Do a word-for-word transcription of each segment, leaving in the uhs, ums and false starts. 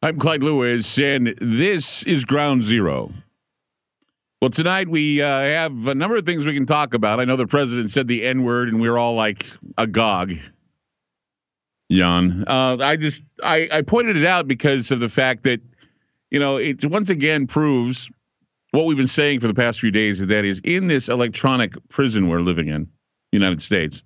I'm Clyde Lewis, and this is Ground Zero. Well, tonight we uh, have a number of things we can talk about. I know the president said the N-word, and we were all like agog. Jan, uh, I just I, I pointed it out because of the fact that, you know, it once again proves what we've been saying for the past few days, that is, in this electronic prison we're living in, United States,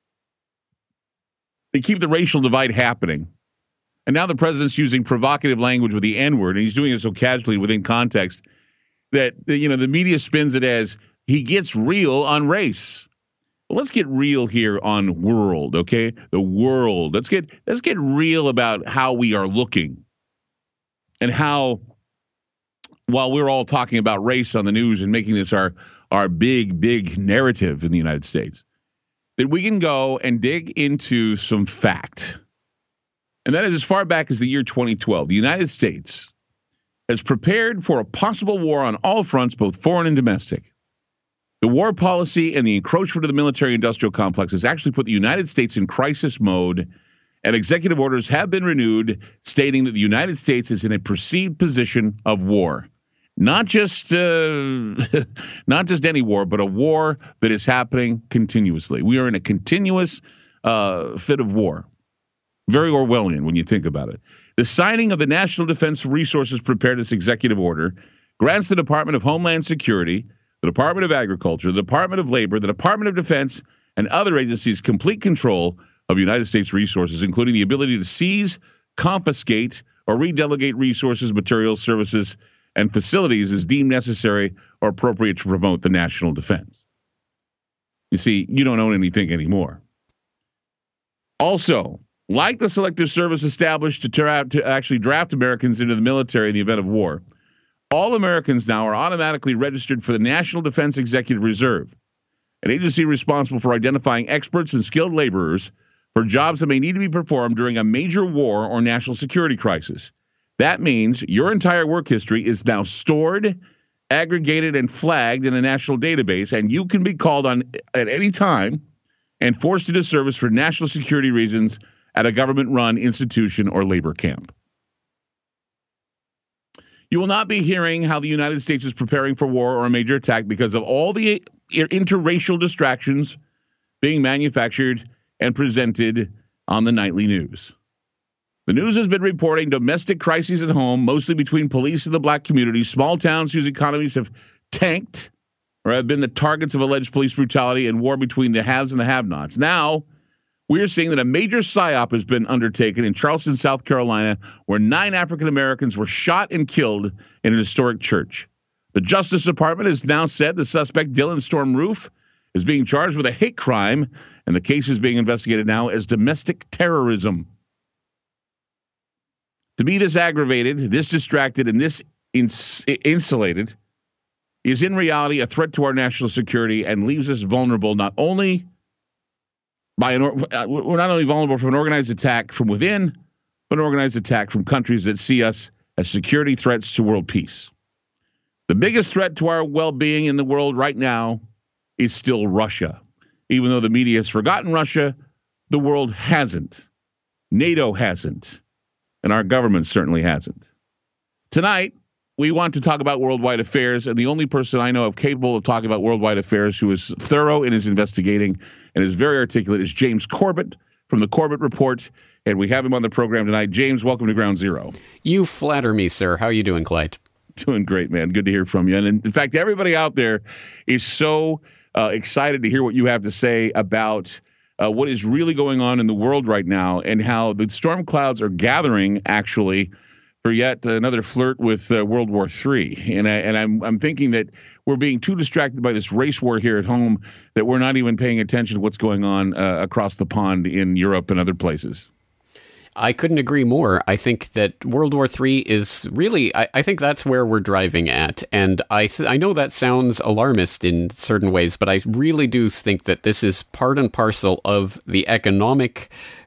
they keep the racial divide happening. And now the president's using provocative language with the N-word, and he's doing it so casually within context that, you know, the media spins it as he gets real on race. Well, let's get real here on world, okay? The world. Let's get let's get real about how we are looking and how, while we're all talking about race on the news and making this our, our big, big narrative in the United States, that we can go and dig into some fact. And that is as far back as the year twenty twelve. The United States has prepared for a possible war on all fronts, both foreign and domestic. The war policy and the encroachment of the military-industrial complex has actually put the United States in crisis mode, and executive orders have been renewed stating that the United States is in a perceived position of war. Not just uh, not just any war, but a war that is happening continuously. We are in a continuous uh, fit of war. Very Orwellian when you think about it. The signing of the National Defense Resources Preparedness Executive Order grants the Department of Homeland Security, the Department of Agriculture, the Department of Labor, the Department of Defense, and other agencies complete control of United States resources, including the ability to seize, confiscate, or redelegate resources, materials, services, and facilities as deemed necessary or appropriate to promote the national defense. You see, you don't own anything anymore. Also, like the Selective Service established to, tra- to actually draft Americans into the military in the event of war, all Americans now are automatically registered for the National Defense Executive Reserve, an agency responsible for identifying experts and skilled laborers for jobs that may need to be performed during a major war or national security crisis. That means your entire work history is now stored, aggregated, and flagged in a national database, and you can be called on at any time and forced into service for national security reasons at a government-run institution or labor camp. You will not be hearing how the United States is preparing for war or a major attack because of all the interracial distractions being manufactured and presented on the nightly news. The news has been reporting domestic crises at home, mostly between police and the black community, small towns whose economies have tanked or have been the targets of alleged police brutality and war between the haves and the have-nots. Now, we are seeing that a major psyop has been undertaken in Charleston, South Carolina, where nine African Americans were shot and killed in an historic church. The Justice Department has now said the suspect, Dylan Storm Roof, is being charged with a hate crime, and the case is being investigated now as domestic terrorism. To be this aggravated, this distracted, and this ins- insulated is in reality a threat to our national security and leaves us vulnerable not only By an, uh, we're not only vulnerable from an organized attack from within, but an organized attack from countries that see us as security threats to world peace. The biggest threat to our well-being in the world right now is still Russia. Even though the media has forgotten Russia, the world hasn't. NATO hasn't. And our government certainly hasn't. Tonight, we want to talk about worldwide affairs, and the only person I know of capable of talking about worldwide affairs who is thorough in his investigating and is very articulate is James Corbett from the Corbett Report, and we have him on the program tonight. James, welcome to Ground Zero. You flatter me, sir. How are you doing, Clyde? Doing great, man. Good to hear from you. And in, in fact, everybody out there is so uh, excited to hear what you have to say about uh, what is really going on in the world right now and how the storm clouds are gathering, actually, for yet another flirt with uh, World War Three. And, I, and I'm, I'm thinking that we're being too distracted by this race war here at home that we're not even paying attention to what's going on uh, across the pond in Europe and other places. I couldn't agree more. I think that World War Three is really, I, I think that's where we're driving at. And I th- I know that sounds alarmist in certain ways, but I really do think that this is part and parcel of the economic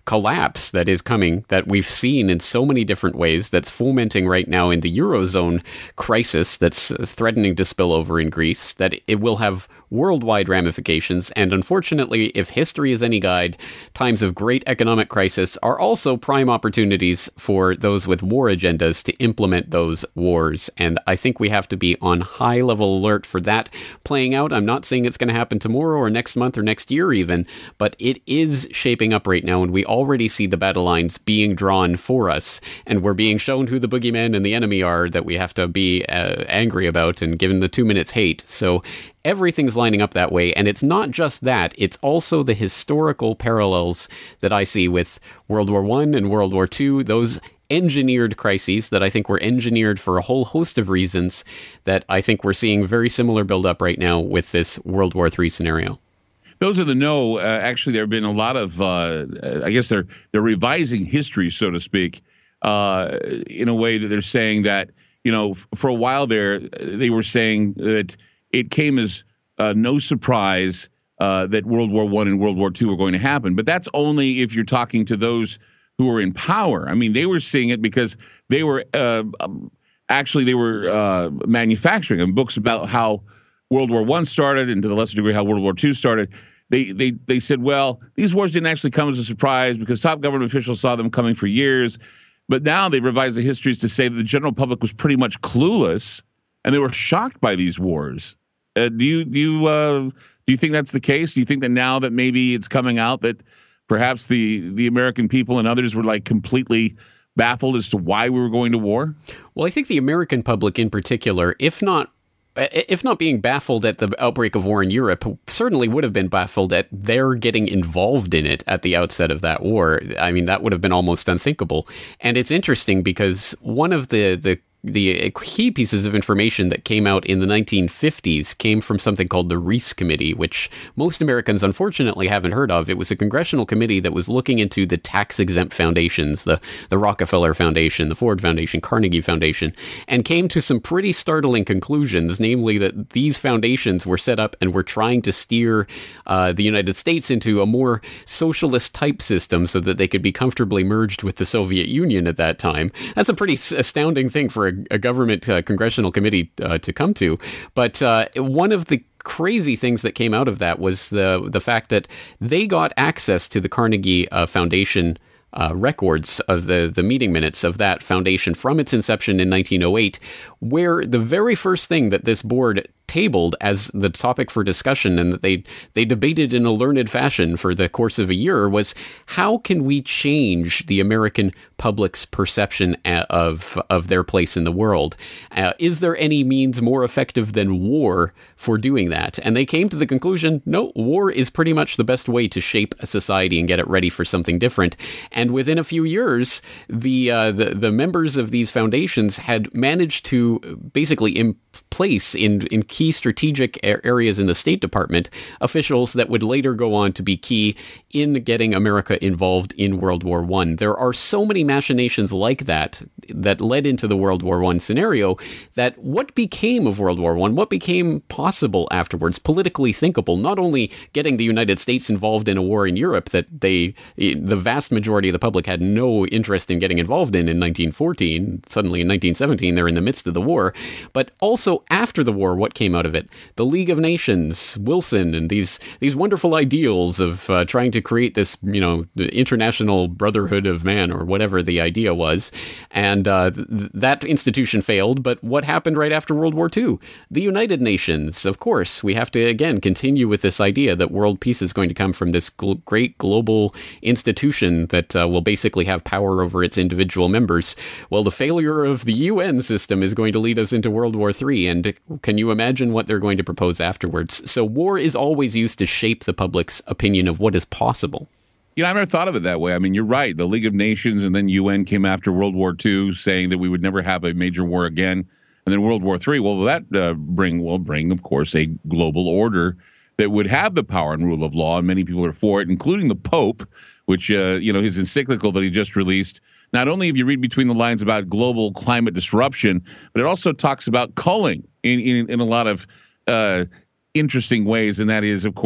collapse that is coming, that we've seen in so many different ways, that's fomenting right now in the Eurozone crisis that's threatening to spill over in Greece, that it will have worldwide ramifications. And unfortunately, if history is any guide, times of great economic crisis are also prime opportunities for those with war agendas to implement those wars. And I think we have to be on high level alert for that playing out. I'm not saying it's going to happen tomorrow or next month or next year even, but it is shaping up right now. And we already see the battle lines being drawn for us. And we're being shown who the boogeyman and the enemy are that we have to be uh, angry about and given the two minutes hate. So everything's lining up that way, and it's not just that, it's also the historical parallels that I see with World War One and World War Two, those engineered crises that I think were engineered for a whole host of reasons that I think we're seeing very similar build-up right now with this World War Three scenario. Those are the no. Uh, actually, there have been a lot of, uh, I guess they're they're revising history, so to speak, uh, in a way that they're saying that, you know, f- for a while there, they were saying that it came as uh, no surprise uh, that World War One and World War Two were going to happen. But that's only if you're talking to those who are in power. I mean, they were seeing it because they were uh, um, actually they were uh, manufacturing them. Books about how World War One started, and to the lesser degree how World War Two started. They they they said, well, these wars didn't actually come as a surprise because top government officials saw them coming for years. But now they revised the histories to say that the general public was pretty much clueless, and they were shocked by these wars. Uh, do you do you uh, do you think that's the case? Do you think that now that maybe it's coming out that perhaps the the American people and others were like completely baffled as to why we were going to war? Well, I think the American public in particular, if not if not being baffled at the outbreak of war in Europe, certainly would have been baffled at their getting involved in it at the outset of that war. I mean, that would have been almost unthinkable. And it's interesting because one of the the The key pieces of information that came out in the nineteen fifties came from something called the Reese Committee, which most Americans unfortunately haven't heard of. It was a congressional committee that was looking into the tax-exempt foundations, the, the Rockefeller Foundation, the Ford Foundation, Carnegie Foundation, and came to some pretty startling conclusions, namely that these foundations were set up and were trying to steer uh, the United States into a more socialist-type system so that they could be comfortably merged with the Soviet Union at that time. That's a pretty astounding thing for a a government uh, congressional committee uh, to come to. But uh, one of the crazy things that came out of that was the the fact that they got access to the Carnegie uh, Foundation uh, records of the, the meeting minutes of that foundation from its inception in nineteen oh eight, where the very first thing that this board tabled as the topic for discussion and that they they debated in a learned fashion for the course of a year was, how can we change the American public's perception of of their place in the world? Uh, is there any means more effective than war for doing that? And they came to the conclusion, no, war is pretty much the best way to shape a society and get it ready for something different. And within a few years, the uh, the, the members of these foundations had managed to basically in place in in key strategic areas in the State Department officials that would later go on to be key in getting America involved in World War One. There are so many machinations like that that led into the World War One scenario that what became of World War One, what became possible afterwards, politically thinkable, not only getting the United States involved in a war in Europe that they, the vast majority of the public had no interest in getting involved in in nineteen fourteen, suddenly in nineteen seventeen they're in the midst of the war, but also after the war, what came out of it? The League of Nations, Wilson, and these these wonderful ideals of uh, trying to create this, you know, international brotherhood of man, or whatever the idea was. And uh, th- that institution failed. But what happened right after World War Two? The United Nations. Of course, we have to, again, continue with this idea that world peace is going to come from this gl- great global institution that uh, will basically have power over its individual members. Well, the failure of the U N system is going to lead us into World War Three. And can you imagine what they're going to propose afterwards? So war is always used to shape the public's opinion of what is possible. You know, I never thought of it that way. I mean, you're right. The League of Nations and then U N came after World War Two, saying that we would never have a major war again. And then World War Three, well, that uh, bring will bring, of course, a global order that would have the power and rule of law, and many people are for it, including the Pope, which, uh, you know, his encyclical that he just released. Not only if you read between the lines about global climate disruption, but it also talks about culling in, in, in a lot of uh, interesting ways, and that is, of course,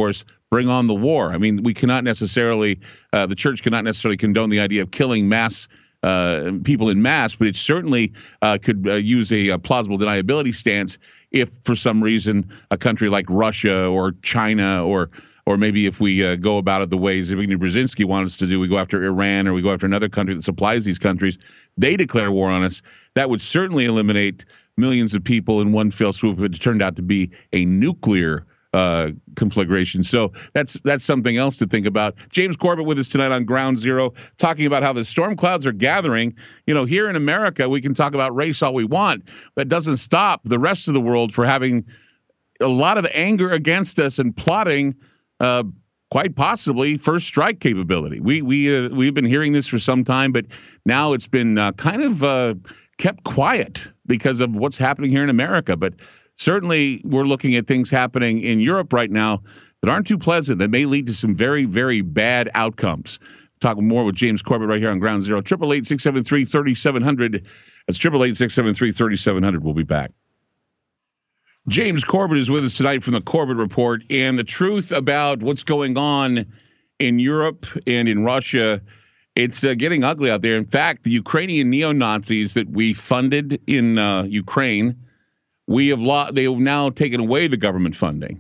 bring on the war. I mean, we cannot necessarily, uh, the church cannot necessarily condone the idea of killing mass uh, people in mass, but it certainly uh, could uh, use a, a plausible deniability stance if, for some reason, a country like Russia or China or or maybe if we uh, go about it the way Zbigniew Brzezinski wants us to do, we go after Iran or we go after another country that supplies these countries, they declare war on us. That would certainly eliminate millions of people in one fell swoop if it turned out to be a nuclear uh, conflagration. So that's that's something else to think about. James Corbett with us tonight on Ground Zero, talking about how the storm clouds are gathering. You know, here in America, we can talk about race all we want, but it doesn't stop the rest of the world for having a lot of anger against us and plotting Uh, quite possibly first strike capability. We we uh, we've been hearing this for some time, but now it's been uh, kind of uh, kept quiet because of what's happening here in America. But certainly, we're looking at things happening in Europe right now that aren't too pleasant. That may lead to some very very bad outcomes. Talking more with James Corbett right here on Ground Zero. Triple eight six seven three thirty seven hundred. That's triple eight six seven three thirty seven hundred. We'll be back. James Corbett is with us tonight from the Corbett Report, and the truth about what's going on in Europe and in Russia, it's uh, getting ugly out there. In fact, the Ukrainian neo-Nazis that we funded in uh, Ukraine, we have lo- they have now taken away the government funding,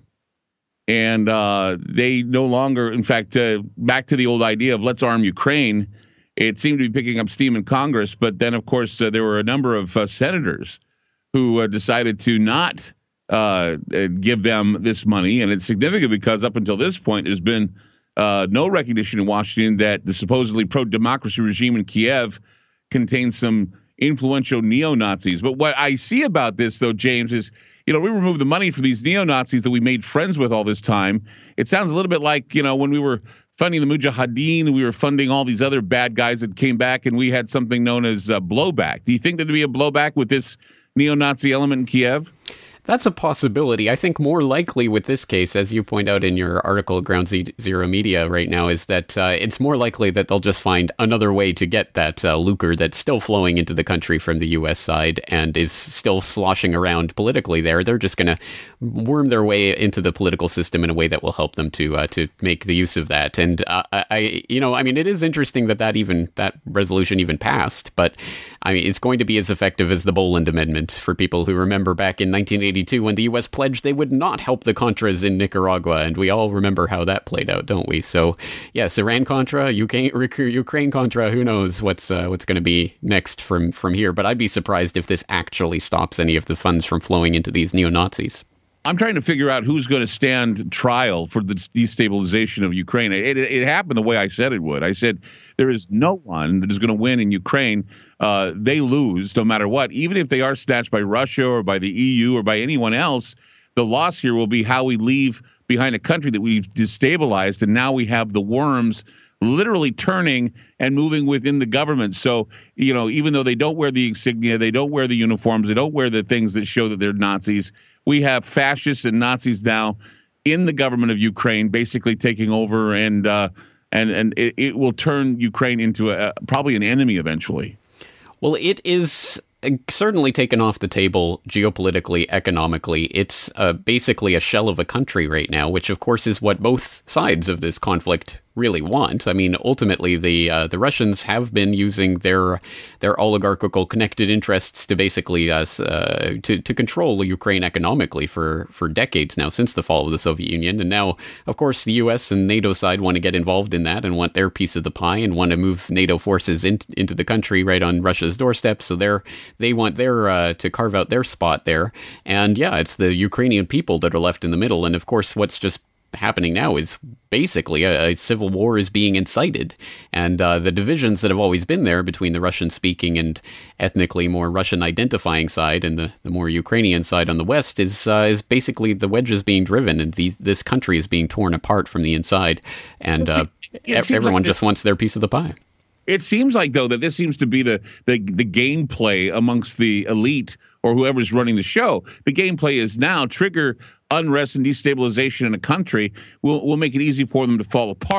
and uh, they no longer, in fact, uh, back to the old idea of let's arm Ukraine. It seemed to be picking up steam in Congress, but then, of course, uh, there were a number of uh, senators who uh, decided to not Uh, give them this money, and it's significant because up until this point, there's been uh, no recognition in Washington that the supposedly pro-democracy regime in Kiev contains some influential neo-Nazis. But what I see about this, though, James, is, you know, we remove the money for these neo-Nazis that we made friends with all this time. It sounds a little bit like, you know, when we were funding the Mujahideen, we were funding all these other bad guys that came back, and we had something known as uh, blowback. Do you think there'd be a blowback with this neo-Nazi element in Kiev? That's a possibility. I think more likely with this case, as you point out in your article, Ground Zero Media right now, is that uh, it's more likely that they'll just find another way to get that uh, lucre that's still flowing into the country from the U S side and is still sloshing around politically there. They're just going to worm their way into the political system in a way that will help them to uh, to make the use of that. And uh, I, you know, I mean, it is interesting that that even that resolution even passed, but I mean, it's going to be as effective as the Boland Amendment for people who remember back in nineteen eighty-two when the U S pledged they would not help the Contras in Nicaragua, and we all remember how that played out, don't we? So, yes, Iran-Contra, Ukraine-Contra, who knows what's uh, what's going to be next from, from here, but I'd be surprised if this actually stops any of the funds from flowing into these neo-Nazis. I'm trying to figure out who's going to stand trial for the destabilization of Ukraine. It, it, it happened the way I said it would. I said there is no one that is going to win in Ukraine. Uh, they lose no matter what. Even if they are snatched by Russia or by the E U or by anyone else, the loss here will be how we leave behind a country that we've destabilized, and now we have the worms literally turning and moving within the government. So, you know, even though they don't wear the insignia, they don't wear the uniforms, they don't wear the things that show that they're Nazis, we have fascists and Nazis now in the government of Ukraine, basically taking over, and uh, and and it, it will turn Ukraine into a, probably an enemy eventually. Well, it is certainly taken off the table geopolitically, economically. It's uh, basically a shell of a country right now, which, of course, is what both sides of this conflict really want. I mean, ultimately, the uh, the Russians have been using their their oligarchical connected interests to basically uh, uh, to to control Ukraine economically for for decades now, since the fall of the Soviet Union. And now, of course, the U S and NATO side want to get involved in that and want their piece of the pie and want to move NATO forces in, into the country right on Russia's doorstep. So they're they want their uh, to carve out their spot there. And yeah, it's the Ukrainian people that are left in the middle. And of course, what's just happening now is basically a, a civil war is being incited, and uh, the divisions that have always been there between the Russian-speaking and ethnically more Russian-identifying side and the, the more Ukrainian side on the west is uh, is basically the wedges being driven, and these, this country is being torn apart from the inside, and uh, everyone like just wants their piece of the pie. It seems like, though, that this seems to be the the, the gameplay amongst the elite or whoever's running the show. The gameplay is now trigger unrest and destabilization in a country will will make it easy for them to fall apart.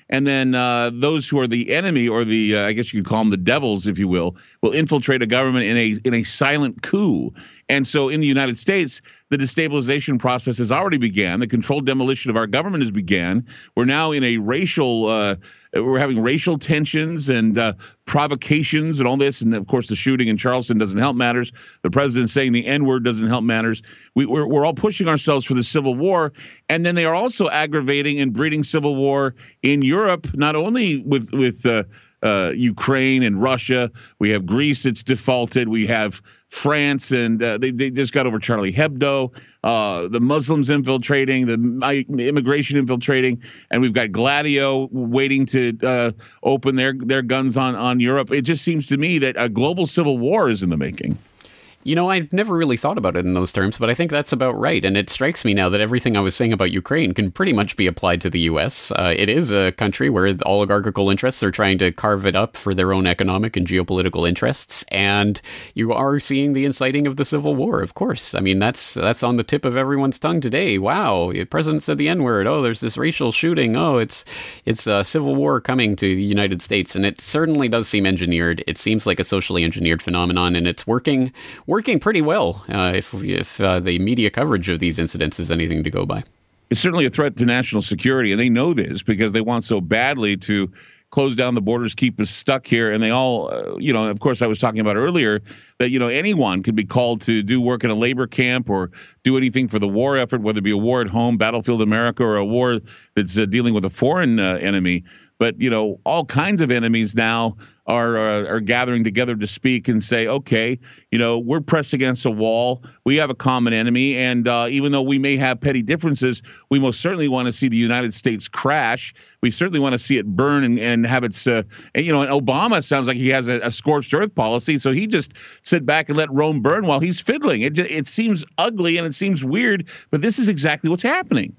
And then uh, those who are the enemy, or the, uh, I guess you could call them the devils, if you will, will infiltrate a government in a in a silent coup. And so in the United States, the destabilization process has already began. The controlled demolition of our government has began. We're now in a racial, uh, we're having racial tensions and uh, provocations and all this. And of course, the shooting in Charleston doesn't help matters. The president saying the N-word doesn't help matters. We, we're, we're all pushing ourselves for the Civil War. And then they are also aggravating and breeding civil war in Europe, not only with, with uh, uh, Ukraine and Russia. We have Greece that's defaulted. We have France, and uh, they, they just got over Charlie Hebdo, uh, the Muslims infiltrating, the immigration infiltrating, and we've got Gladio waiting to uh, open their, their guns on, on Europe. It just seems to me that a global civil war is in the making. You know, I've never really thought about it in those terms, but I think that's about right. And it strikes me now that everything I was saying about Ukraine can pretty much be applied to the U S. Uh, it is a country where the oligarchical interests are trying to carve it up for their own economic and geopolitical interests. And you are seeing the inciting of the Civil War, of course. I mean, that's that's on the tip of everyone's tongue today. Wow, the president said the N-word. Oh, there's this racial shooting. Oh, it's it's a civil war coming to the United States. And it certainly does seem engineered. It seems like a socially engineered phenomenon, and it's working working pretty well, uh, if if uh, the media coverage of these incidents is anything to go by. It's certainly a threat to national security, and they know this because they want so badly to close down the borders, keep us stuck here. And they all, uh, you know, of course, I was talking about earlier that, you know, anyone could be called to do work in a labor camp or do anything for the war effort, whether it be a war at home, Battlefield America, or a war that's uh, dealing with a foreign uh, enemy. But, you know, all kinds of enemies now are uh, are gathering together to speak and say, okay, you know, we're pressed against a wall. We have a common enemy. And uh, even though we may have petty differences, we most certainly want to see the United States crash. We certainly want to see it burn and, and have its, uh, and, you know, and Obama sounds like he has a, a scorched earth policy. So he just sit back and let Rome burn while he's fiddling. It, just, it seems ugly and it seems weird, but this is exactly what's happening.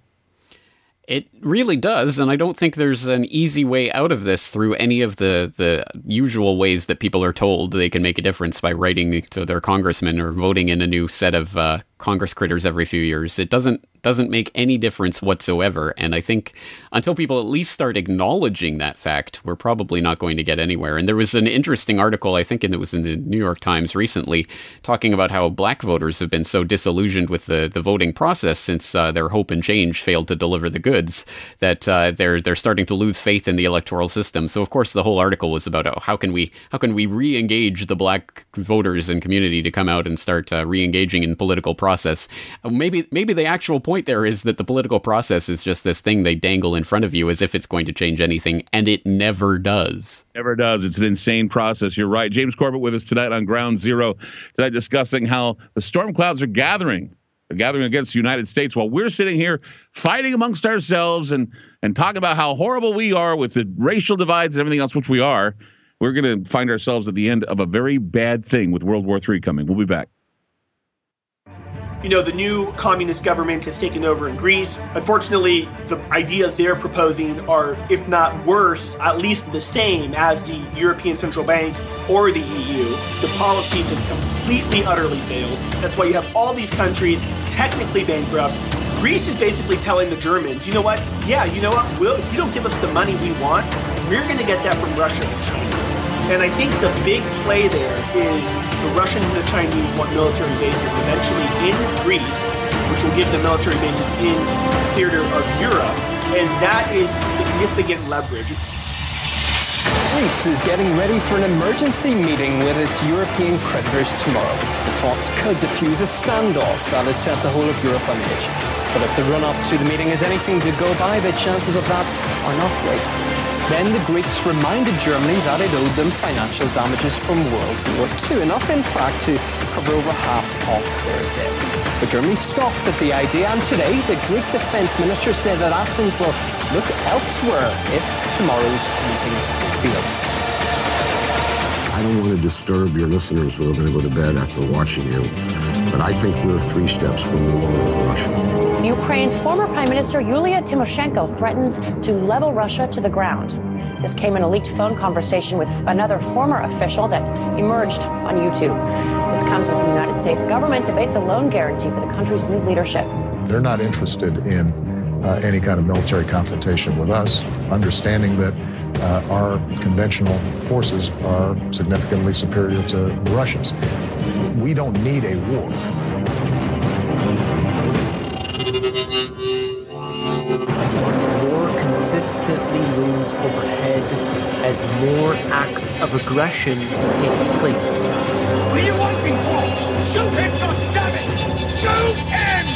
It really does, and I don't think there's an easy way out of this through any of the, the usual ways that people are told they can make a difference by writing to their congressman or voting in a new set of uh, Congress critters every few years. It doesn't doesn't make any difference whatsoever, and I think until people at least start acknowledging that fact, we're probably not going to get anywhere. And there was an interesting article, I think it was in the New York Times recently, talking about how black voters have been so disillusioned with the, the voting process since uh, their hope and change failed to deliver the goods, that uh, they're they're starting to lose faith in the electoral system. So of course the whole article was about oh, how can we how can we re-engage the black voters and community to come out and start uh, re-engaging in political process. Uh, maybe maybe the actual point there is that the political process is just this thing they dangle in front of you as if it's going to change anything, and it never does. Never does. It's an insane process. You're right. James Corbett with us tonight on Ground Zero, tonight discussing how the storm clouds are gathering. They're gathering against the United States while we're sitting here fighting amongst ourselves and, and talk about how horrible we are with the racial divides and everything else, which we are. We're going to find ourselves at the end of a very bad thing with World War Three coming. We'll be back. You know, the new communist government has taken over in Greece. Unfortunately, the ideas they're proposing are, if not worse, at least the same as the European Central Bank or the E U. The policies have completely, utterly failed. That's why you have all these countries technically bankrupt. Greece is basically telling the Germans, you know what? Yeah, you know what? We'll, if you don't give us the money we want, we're going to get that from Russia and China. And I think the big play there is the Russians and the Chinese want military bases eventually in Greece, which will give them military bases in the theater of Europe. And that is significant leverage. Greece is getting ready for an emergency meeting with its European creditors tomorrow. The talks could defuse a standoff that has set the whole of Europe on edge. But if the run-up to the meeting is anything to go by, the chances of that are not great. Then the Greeks reminded Germany that it owed them financial damages from World War Two, enough in fact to cover over half of their debt. But Germany scoffed at the idea, and today the Greek defense minister said that Athens will look elsewhere if tomorrow's meeting fails. I don't want to disturb your listeners who are going to go to bed after watching you, but I think we're three steps from the war with Russia. Ukraine's former Prime Minister Yulia Tymoshenko threatens to level Russia to the ground. This came in a leaked phone conversation with another former official that emerged on YouTube. This comes as the United States government debates a loan guarantee for the country's new leadership. They're not interested in uh, any kind of military confrontation with us, understanding that uh, our conventional forces are significantly superior to the Russians. We don't need a war. War consistently looms overhead as more acts of aggression take place. What are you watching for? Shoot him, goddammit! Shoot him!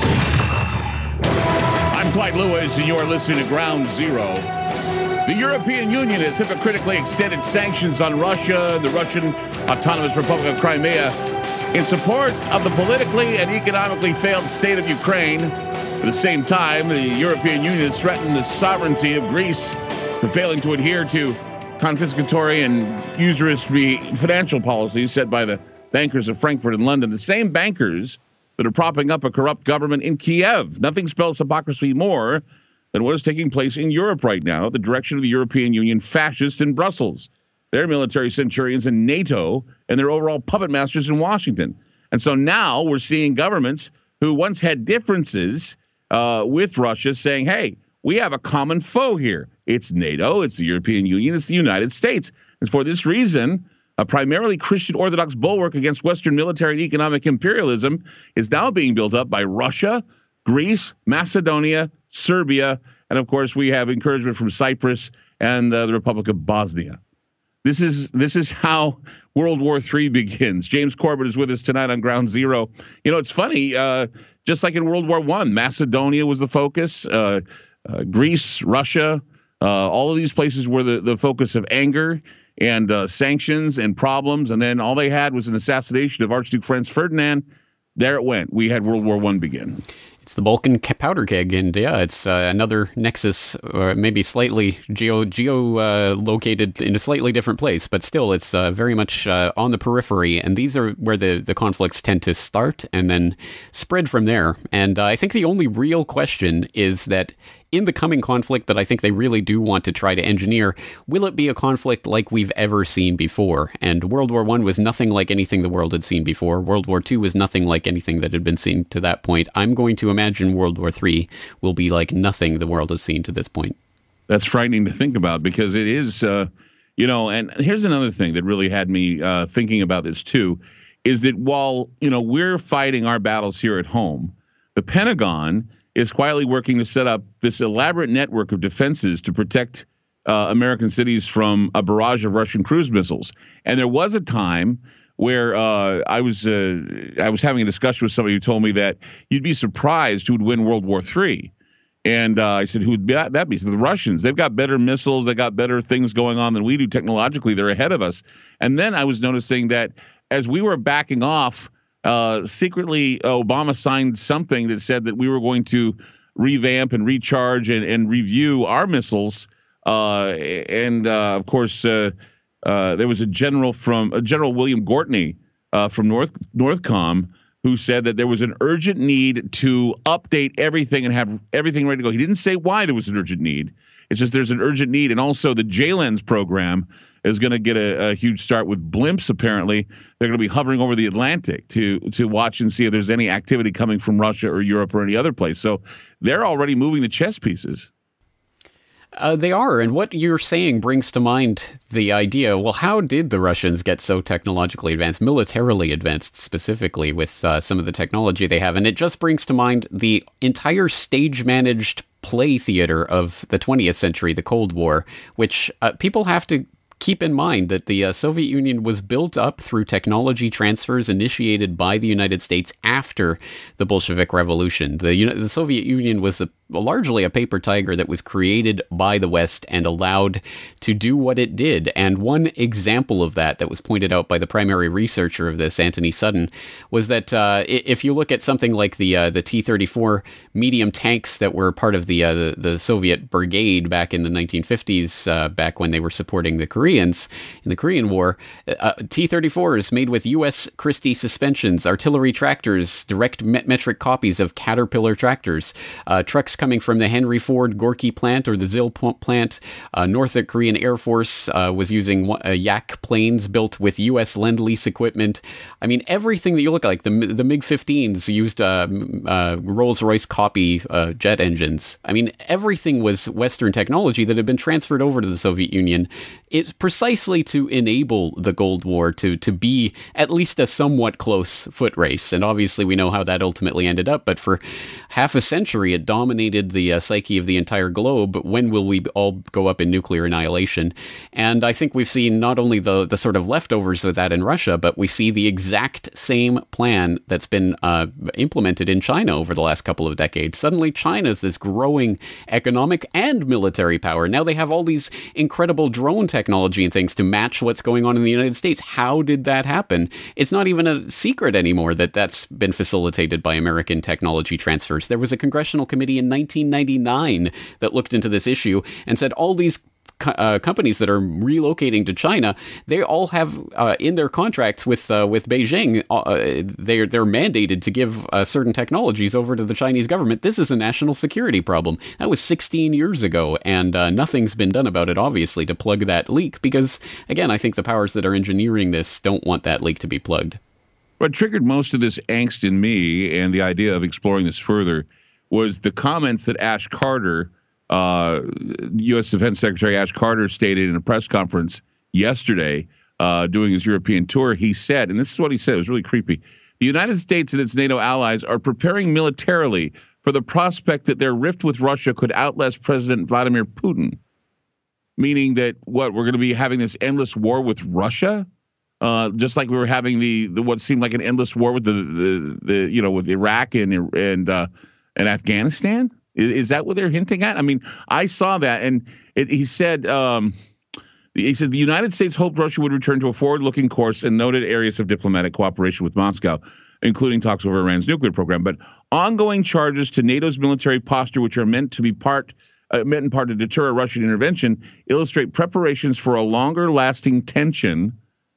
I'm Clyde Lewis, and you're listening to Ground Zero. The European Union has hypocritically extended sanctions on Russia and the Russian Autonomous Republic of Crimea in support of the politically and economically failed state of Ukraine. At the same time, the European Union has threatened the sovereignty of Greece for failing to adhere to confiscatory and usurious financial policies set by the bankers of Frankfurt and London, the same bankers that are propping up a corrupt government in Kiev. Nothing spells hypocrisy more than what is taking place in Europe right now, the direction of the European Union fascists in Brussels, their military centurions in NATO, and their overall puppet masters in Washington. And so now we're seeing governments who once had differences uh, with Russia saying, hey, we have a common foe here. It's NATO, it's the European Union, it's the United States. And for this reason, a primarily Christian Orthodox bulwark against Western military and economic imperialism is now being built up by Russia, Greece, Macedonia, Serbia, and of course we have encouragement from Cyprus and uh, the Republic of Bosnia. This is this is how World War Three begins. James Corbett is with us tonight on Ground Zero. You know, it's funny, uh, just like in World War One, Macedonia was the focus, uh, uh, Greece, Russia, uh, all of these places were the, the focus of anger and uh, sanctions and problems, and then all they had was an assassination of Archduke Franz Ferdinand. There it went. We had World War One begin. It's the Balkan powder keg, and yeah, it's uh, another nexus, or maybe slightly geo geo uh, located in a slightly different place, but still, it's uh, very much uh, on the periphery. And these are where the the conflicts tend to start and then spread from there. And uh, I think the only real question is that in the coming conflict that I think they really do want to try to engineer, will it be a conflict like we've ever seen before? And World War One was nothing like anything the world had seen before. World War Two was nothing like anything that had been seen to that point. I'm going to imagine World War Three will be like nothing the world has seen to this point. That's frightening to think about because it is, uh, you know, and here's another thing that really had me uh, thinking about this too, is that while, you know, we're fighting our battles here at home, the Pentagon is quietly working to set up this elaborate network of defenses to protect uh, American cities from a barrage of Russian cruise missiles. And there was a time where uh, I was uh, I was having a discussion with somebody who told me that you'd be surprised who would win World War Three. And uh, I said, who would that be? So the Russians. They've got better missiles. They got better things going on than we do technologically. They're ahead of us. And then I was noticing that as we were backing off, Uh, secretly, Obama signed something that said that we were going to revamp and recharge and, and review our missiles. Uh, and uh, of course, uh, uh, there was a general from uh, General William Gortney uh, from North Northcom who said that there was an urgent need to update everything and have everything ready to go. He didn't say why there was an urgent need. It's just there's an urgent need. And also the J LENS program is going to get a, a huge start with blimps, apparently. They're going to be hovering over the Atlantic to to watch and see if there's any activity coming from Russia or Europe or any other place. So they're already moving the chess pieces. Uh, they are, and what you're saying brings to mind the idea, well, how did the Russians get so technologically advanced, militarily advanced specifically with uh, some of the technology they have? And it just brings to mind the entire stage-managed play theater of the twentieth century, the Cold War, which uh, people have to keep in mind that the uh, Soviet Union was built up through technology transfers initiated by the United States after the Bolshevik Revolution. The, you know, the Soviet Union was a, largely a paper tiger that was created by the West and allowed to do what it did. And one example of that that was pointed out by the primary researcher of this, Anthony Sutton, was that uh, if you look at something like the uh, the T thirty-four medium tanks that were part of the, uh, the, the Soviet brigade back in the nineteen fifties, uh, back when they were supporting the Koreans in the Korean War, uh, T thirty-fours made with U S Christie suspensions, artillery tractors, direct met- metric copies of Caterpillar tractors, uh, trucks trucks coming from the Henry Ford Gorky plant or the ZIL plant. Uh, North Korean Air Force uh, was using uh, Yak planes built with U S Lend-Lease equipment. I mean, everything that you look like, the the MiG fifteens used uh, uh, Rolls-Royce copy uh, jet engines. I mean, everything was Western technology that had been transferred over to the Soviet Union. It's precisely to enable the Cold War to, to be at least a somewhat close foot race. And obviously we know how that ultimately ended up. But for half a century, it dominated the uh, psyche of the entire globe. When will we all go up in nuclear annihilation? And I think we've seen not only the, the sort of leftovers of that in Russia, but we see the exact same plan that's been uh, implemented in China over the last couple of decades. Suddenly, China's this growing economic and military power. Now they have all these incredible drone technology and things to match what's going on in the United States. How did that happen? It's not even a secret anymore that that's been facilitated by American technology transfers. There was a congressional committee in nineteen ninety-nine that looked into this issue and said all these Uh, companies that are relocating to China, they all have uh, in their contracts with uh, with Beijing, uh, they're they're mandated to give uh, certain technologies over to the Chinese government. This is a national security problem. That was sixteen years ago, and uh, nothing's been done about it, obviously, to plug that leak. Because again, I think the powers that are engineering this don't want that leak to be plugged. What triggered most of this angst in me and the idea of exploring this further was the comments that Ash Carter, Uh, U S Defense Secretary Ash Carter, stated in a press conference yesterday uh, doing his European tour. He said, and this is what he said, it was really creepy, the United States and its NATO allies are preparing militarily for the prospect that their rift with Russia could outlast President Vladimir Putin. Meaning that, what, we're going to be having this endless war with Russia? Uh, just like we were having the, the what seemed like an endless war with the, the, the you know, with Iraq and, and, uh, and Afghanistan? Is that what they're hinting at? I mean, I saw that, and it, he said, um, he said the United States hoped Russia would return to a forward-looking course in noted areas of diplomatic cooperation with Moscow, including talks over Iran's nuclear program. But ongoing charges to NATO's military posture, which are meant to be part, uh, meant in part to deter a Russian intervention, illustrate preparations for a longer-lasting tension.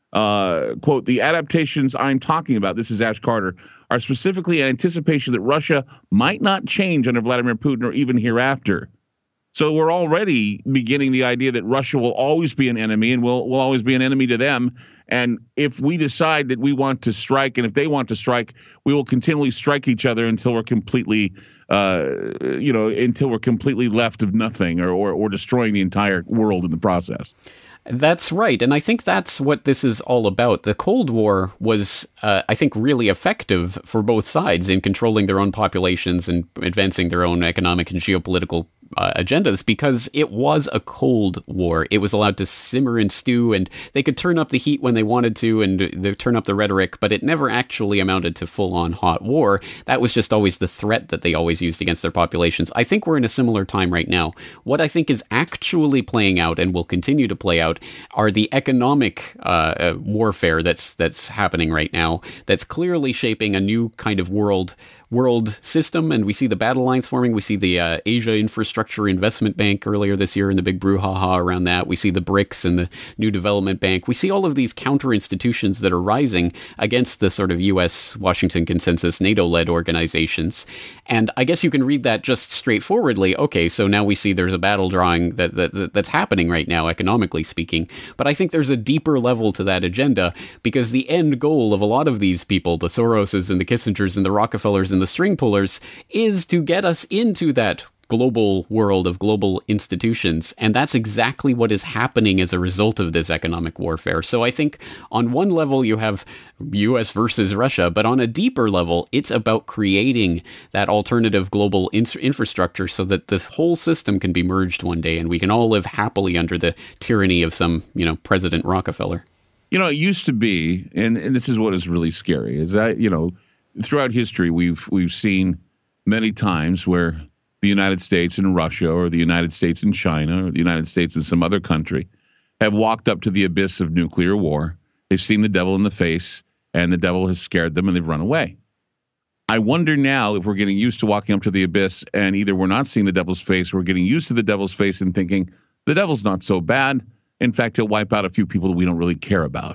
Uh, quote, the adaptations I'm talking about, this is Ash Carter, are specifically in anticipation that Russia might not change under Vladimir Putin or even hereafter. So we're already beginning the idea that Russia will always be an enemy and will will always be an enemy to them. And if we decide that we want to strike, and if they want to strike, we will continually strike each other until we're completely, uh, you know, until we're completely left of nothing, or, or or destroying the entire world in the process. That's right. And I think that's what this is all about. The Cold War was, uh, I think, really effective for both sides in controlling their own populations and advancing their own economic and geopolitical uh, agendas, because it was a Cold War. It was allowed to simmer and stew, and they could turn up the heat when they wanted to, and they turn up the rhetoric, but it never actually amounted to full-on hot war. That was just always the threat that they always used against their populations. I think we're in a similar time right now. What I think is actually playing out and will continue to play out are the economic uh, warfare that's that's happening right now, that's clearly shaping a new kind of world world system. And we see the battle lines forming. We see the uh, Asia Infrastructure Investment Bank earlier this year and the big brouhaha around that. We see the BRICS and the New Development Bank. We see all of these counter institutions that are rising against the sort of U S Washington Consensus NATO-led organizations. And I guess you can read that just straightforwardly. Okay, so now we see there's a battle drawing that, that, that that's happening right now, economically speaking. But I think there's a deeper level to that agenda, because the end goal of a lot of these people, the Soroses and the Kissingers and the Rockefellers and the string pullers, is to get us into that global world of global institutions. And that's exactly what is happening as a result of this economic warfare. So I think on one level you have U S versus Russia, but on a deeper level, it's about creating that alternative global in- infrastructure so that the whole system can be merged one day and we can all live happily under the tyranny of some, you know, President Rockefeller. You know, it used to be, and, and this is what is really scary, is that, you know, throughout history, we've we've seen many times where the United States and Russia, or the United States and China, or the United States and some other country have walked up to the abyss of nuclear war. They've seen the devil in the face, and the devil has scared them, and they've run away. I wonder now if we're getting used to walking up to the abyss, and either we're not seeing the devil's face, or we're getting used to the devil's face and thinking, the devil's not so bad. In fact, he'll wipe out a few people that we don't really care about.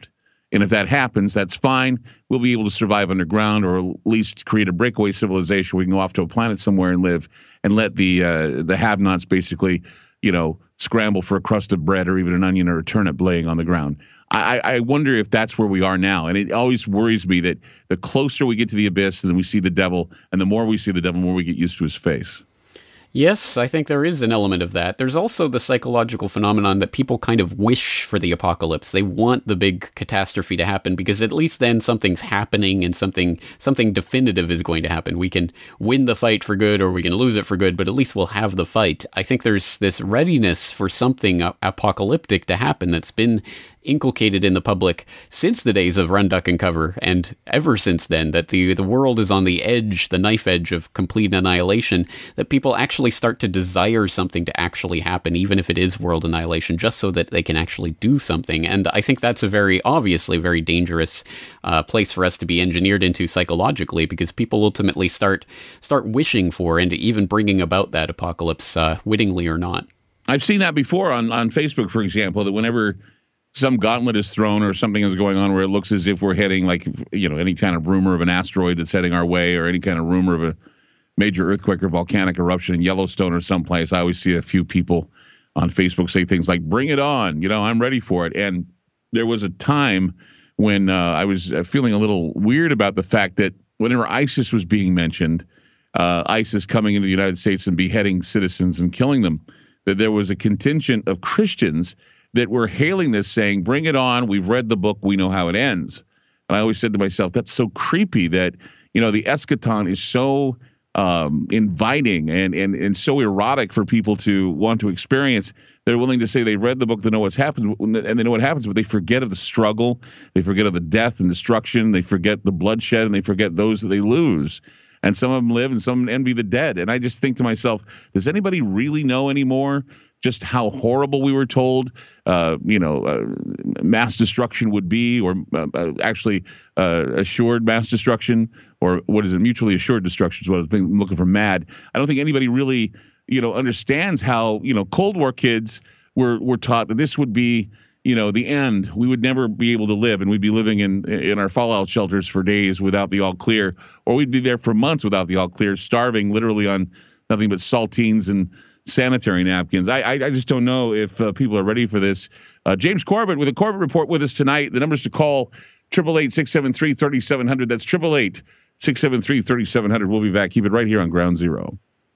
And if that happens, that's fine. We'll be able to survive underground, or at least create a breakaway civilization. We can go off to a planet somewhere and live, and let the uh, the have-nots basically, you know, scramble for a crust of bread or even an onion or a turnip laying on the ground. I, I wonder if that's where we are now. And it always worries me that the closer we get to the abyss, then we see the devil, and the more we see the devil, the more we get used to his face. Yes, I think there is an element of that. There's also the psychological phenomenon that people kind of wish for the apocalypse. They want the big catastrophe to happen because at least then something's happening and something something definitive is going to happen. We can win the fight for good or we can lose it for good, but at least we'll have the fight. I think there's this readiness for something apocalyptic to happen that's been inculcated in the public since the days of Run, Duck, and Cover, and ever since then, that the the world is on the edge, the knife edge of complete annihilation, that people actually start to desire something to actually happen, even if it is world annihilation, just so that they can actually do something. And I think that's a very, obviously, very dangerous uh, place for us to be engineered into psychologically, because people ultimately start start wishing for and even bringing about that apocalypse, uh, wittingly or not. I've seen that before on, on Facebook, for example, that whenever some gauntlet is thrown or something is going on where it looks as if we're heading, like, you know, any kind of rumor of an asteroid that's heading our way, or any kind of rumor of a major earthquake or volcanic eruption in Yellowstone or someplace, I always see a few people on Facebook say things like, bring it on, you know, I'm ready for it. And there was a time when uh, I was feeling a little weird about the fact that whenever ISIS was being mentioned, uh, ISIS coming into the United States and beheading citizens and killing them, that there was a contingent of Christians that were hailing this, saying, bring it on, we've read the book, we know how it ends. And I always said to myself, that's so creepy that, you know, the eschaton is so um, inviting and, and, and so erotic for people to want to experience. They're willing to say they read the book to know what's happened, and they know what happens, but they forget of the struggle, they forget of the death and destruction, they forget the bloodshed, and they forget those that they lose. And some of them live, and some envy the dead. And I just think to myself, does anybody really know anymore just how horrible we were told, uh, you know, uh, mass destruction would be, or uh, uh, actually uh, assured mass destruction, or what is it, mutually assured destruction is what I'm looking for, MAD. I don't think anybody really, you know, understands how, you know, Cold War kids were, were taught that this would be, you know, the end. We would never be able to live, and we'd be living in in our fallout shelters for days without the all clear, or we'd be there for months without the all clear, starving literally on nothing but saltines and sanitary napkins. I I, I just don't know if uh, people are ready for this. Uh, James Corbett with a Corbett Report with us tonight. The numbers to call, eight eight eight, six seven three, three seven zero zero. That's eight eight eight, six seven three, three seven zero zero. We'll be back. Keep it right here on Ground Zero.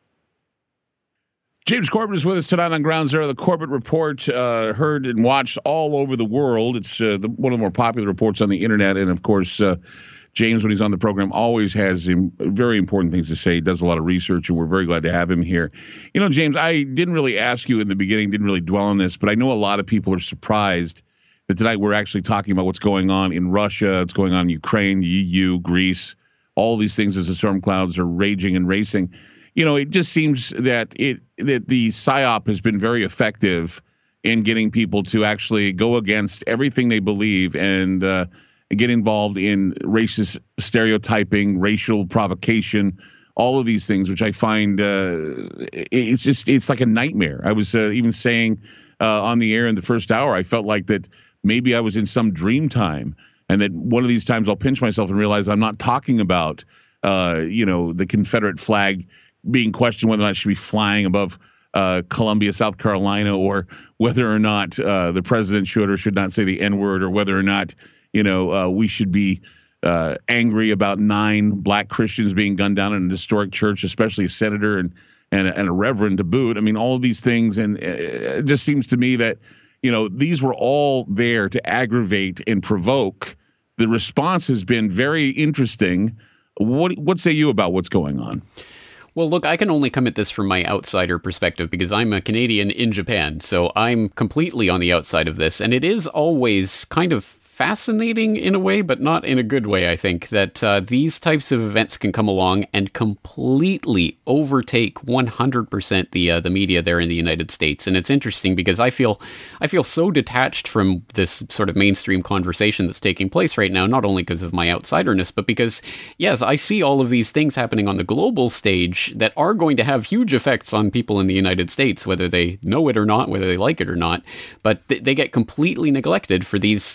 James Corbett is with us tonight on Ground Zero. The Corbett Report, uh, heard and watched all over the world. It's uh, the, one of the more popular reports on the internet. And, of course, uh, James, when he's on the program, always has um, very important things to say. He does a lot of research, and we're very glad to have him here. You know, James, I didn't really ask you in the beginning, didn't really dwell on this, but I know a lot of people are surprised that tonight we're actually talking about what's going on in Russia, what's going on in Ukraine, the E U, Greece, all these things as the storm clouds are raging and racing. You know, it just seems that it that the PSYOP has been very effective in getting people to actually go against everything they believe and uh, get involved in racist stereotyping, racial provocation, all of these things, which I find uh, it's just it's like a nightmare. I was uh, even saying uh, on the air in the first hour, I felt like that maybe I was in some dream time, and that one of these times I'll pinch myself and realize I'm not talking about uh, you know the Confederate flag being questioned whether or not it should be flying above uh, Columbia, South Carolina, or whether or not uh, the president should or should not say the N-word, or whether or not, you know, uh, we should be uh, angry about nine black Christians being gunned down in a historic church, especially a senator and and a, and a reverend to boot. I mean, all of these things, and it just seems to me that, you know, these were all there to aggravate and provoke. The response has been very interesting. What what say you about what's going on? Well, look, I can only come at this from my outsider perspective because I'm a Canadian in Japan, so I'm completely on the outside of this, and it is always kind of fascinating in a way, but not in a good way, I think, that uh, these types of events can come along and completely overtake one hundred percent the uh, the media there in the United States. And it's interesting because I feel I feel so detached from this sort of mainstream conversation that's taking place right now, not only because of my outsiderness, but because, yes, I see all of these things happening on the global stage that are going to have huge effects on people in the United States, whether they know it or not, whether they like it or not, but th- they get completely neglected for these these sort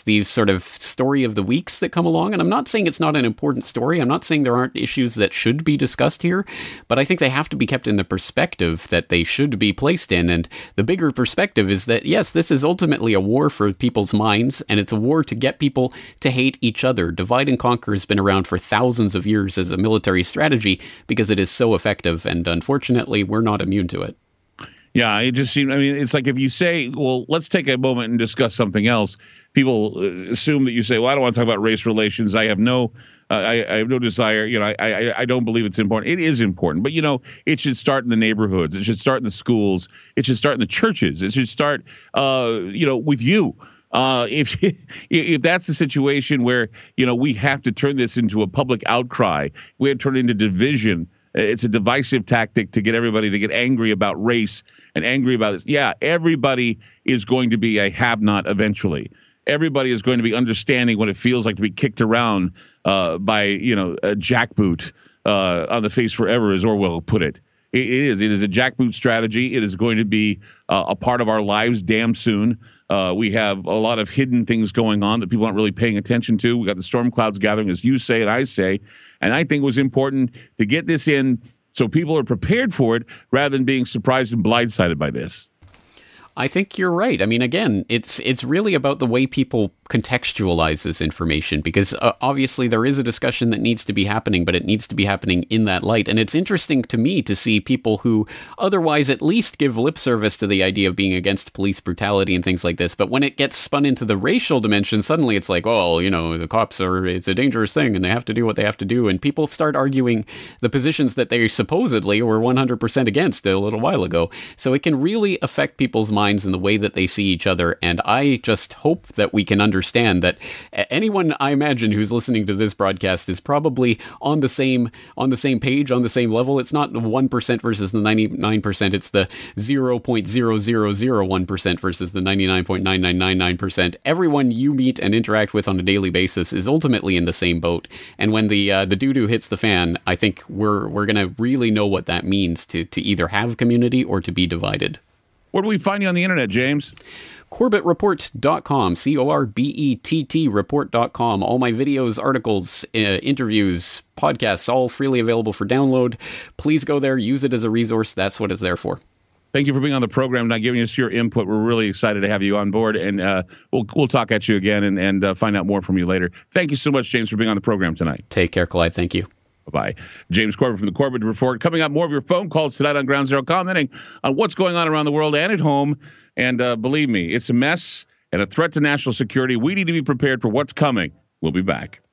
of story of the weeks that come along. And I'm not saying it's not an important story. I'm not saying there aren't issues that should be discussed here, but I think they have to be kept in the perspective that they should be placed in. And the bigger perspective is that, yes, this is ultimately a war for people's minds, and it's a war to get people to hate each other. Divide and conquer has been around for thousands of years as a military strategy because it is so effective, and unfortunately, we're not immune to it. Yeah, it just seems, I mean, it's like if you say, well, let's take a moment and discuss something else, people assume that you say, well, I don't want to talk about race relations. I have no, uh, I, I have no desire, you know, I, I, I don't believe it's important. It is important, but, you know, it should start in the neighborhoods. It should start in the schools. It should start in the churches. It should start, uh, you know, with you. Uh, if if that's the situation where, you know, we have to turn this into a public outcry, we have to turn it into division. It's a divisive tactic to get everybody to get angry about race and angry about this. Yeah, everybody is going to be a have-not eventually. Everybody is going to be understanding what it feels like to be kicked around uh, by, you know, a jackboot uh, on the face forever, as Orwell put it. It is. It is a jackboot strategy. It is going to be uh, a part of our lives damn soon. Uh, we have a lot of hidden things going on that people aren't really paying attention to. We got the storm clouds gathering, as you say and I say. And I think it was important to get this in so people are prepared for it rather than being surprised and blindsided by this. I think you're right. I mean, again, it's it's really about the way people contextualize this information, because uh, obviously there is a discussion that needs to be happening, but it needs to be happening in that light. And it's interesting to me to see people who otherwise at least give lip service to the idea of being against police brutality and things like this. But when it gets spun into the racial dimension, suddenly it's like, oh, you know, the cops are, it's a dangerous thing and they have to do what they have to do. And people start arguing the positions that they supposedly were one hundred percent against a little while ago. So it can really affect people's minds and the way that they see each other. And I just hope that we can understand that anyone, I imagine, who's listening to this broadcast is probably on the same on the same page, on the same level. It's not the one percent versus the ninety-nine percent. It's the zero point zero zero zero one percent versus the ninety-nine point nine nine nine nine percent. Everyone you meet and interact with on a daily basis is ultimately in the same boat. And when the uh, the doo-doo hits the fan, I think we're we're going to really know what that means to to either have community or to be divided. Where do we find you on the internet, James? Corbett Report dot com, C O R B E T T report dot com. All my videos, articles, uh, interviews, podcasts, all freely available for download. Please go there, use it as a resource. That's what it's there for. Thank you for being on the program, not giving us your input. We're really excited to have you on board, and uh, we'll we'll talk at you again and, and uh, find out more from you later. Thank you so much, James, for being on the program tonight. Take care, Clyde. Thank you. Bye-bye. James Corbett from the Corbett Report. Coming up, more of your phone calls tonight on Ground Zero, commenting on what's going on around the world and at home. And uh, believe me, it's a mess and a threat to national security. We need to be prepared for what's coming. We'll be back.